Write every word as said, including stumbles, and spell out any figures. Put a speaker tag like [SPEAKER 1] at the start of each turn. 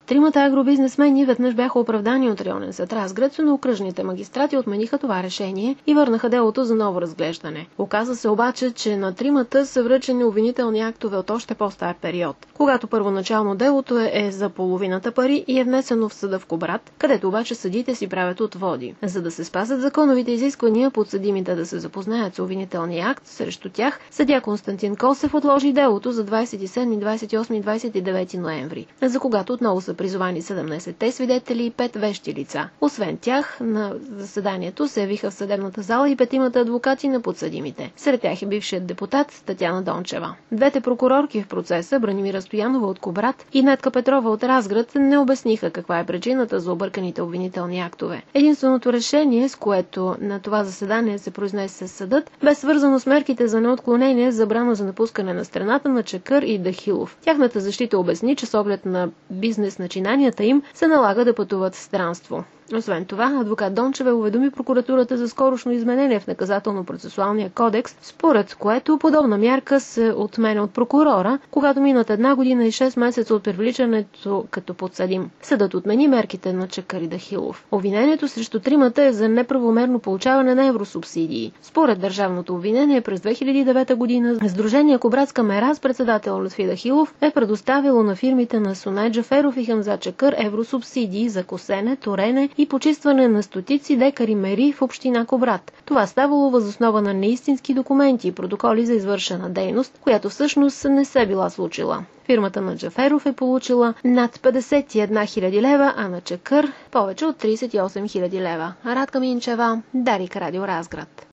[SPEAKER 1] Тримата агробизнесмени веднъж бяха оправдани от районен съд Разград, но окръжните магистрати отмениха това решение и върнаха делото за ново разглеждане. Оказа се обаче, че на тримата са връчени обвинителни актове от още по-стар период, когато първоначално делото е, е за половината пари и е внесено в съда в Кубрат, където обаче съдиите си правят отводи. За да се спазят законовите изисквания, подсъдимите да се запознаят с обвинителния акт срещу тях, съдия Константин Косев отложи делото за двадесет и седми, двадесет и осми и двадесет и девети ноември, за когато отново са призовани седемнадесетте свидетели и пет вещи лица. Освен тях, на заседанието се явиха в съдебната зала и петимата адвокати на подсъдимите. Сред тях е бившият депутат Татяна Дончева. Двете прокурорки в процеса, Бранимира Стоянова от Кубрат и Нетка Петрова от Разград, не обясниха каква е причината за обърканите обвинителни актове. Единственото решение, с което на това заседание се произнесе съдът, бе свързано с мерките за неотклонение, забрана за напускане на страната на Чакър и Дахилов. Тяхната защита обясни, че с оглед на бизнес начинанията им се налага да пътуват в странство. Освен това, адвокат Дончева уведоми прокуратурата за скорошно изменение в наказателно-процесуалния кодекс, според което подобна мярка се отменя от прокурора, когато минат една година и шест месеца от привличането като подсъдим. Съдът отмени мерките на Чакър и Дахилов. Обвинението срещу тримата е за неправомерно получаване на евросубсидии. Според държавното обвинение през две хиляди и девета година Сдружение Кубратска мера с председател Лютви Дахилов е предоставило на фирмите на Сунай Джаферов и Хамза Чакър евросубсидии за косене, торене и почистване на стотици декари мери в община Кубрат. Това ставало въз основа на неистински документи и протоколи за извършена дейност, която всъщност не се била случила. Фирмата на Джаферов е получила над петдесет и една хиляди лева, а на Чакър повече от тридесет и осем хиляди лева. Радка Минчева, Дарик, Радио Разград.